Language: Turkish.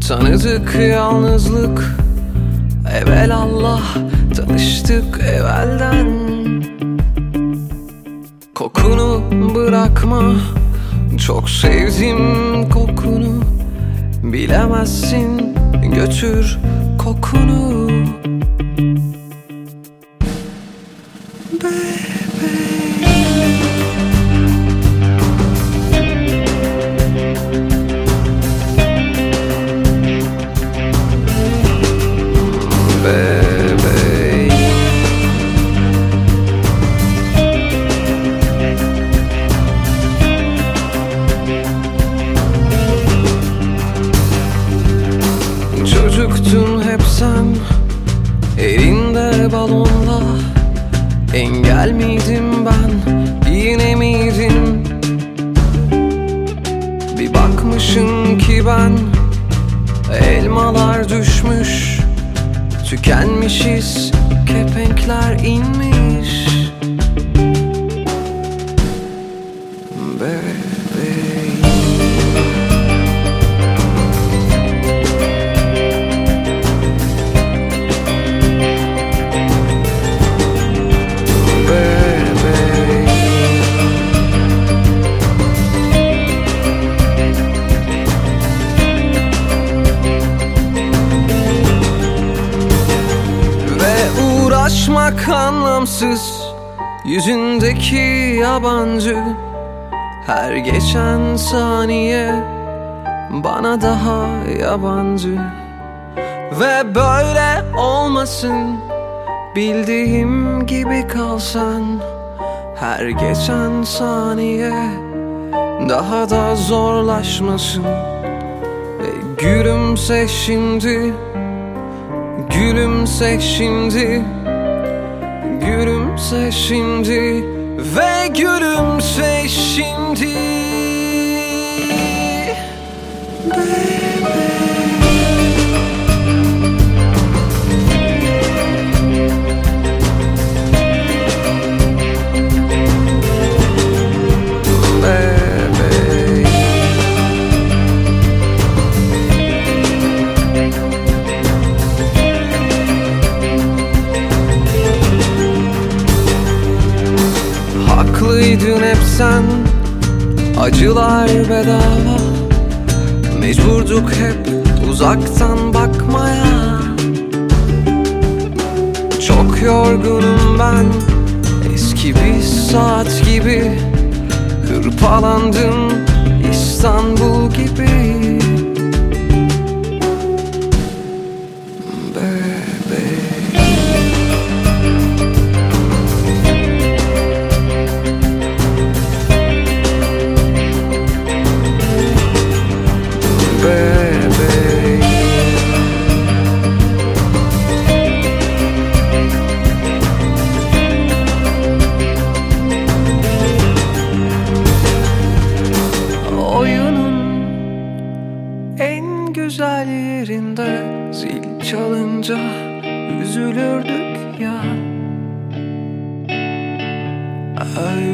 Tanıdık yalnızlık, evelallah tanıştık evvelden. Kokunu bırakma, çok sevdim kokunu. Bilemezsin, götür kokunu. Çocuktun hep sen, elinde balonla. Engel miydim ben, yine miydim? Bir bakmışım ki ben, elmalar düşmüş, tükenmişiz, kepenkler inmiş. Uğraşmak anlamsız, yüzündeki yabancı. Her geçen saniye bana daha yabancı. Ve böyle olmasın, bildiğim gibi kalsan. Her geçen saniye daha da zorlaşmasın. Gülümse şimdi, gülümse şimdi, gülümse şimdi ve gülümse şimdi. Haklıydın hep sen, acılar bedava. Mecburduk hep uzaktan bakmaya. Çok yorgunum ben, eski bir saat gibi. Hırpalandım İstanbul gibi. En güzel yerinde zil çalınca üzülürdük ya.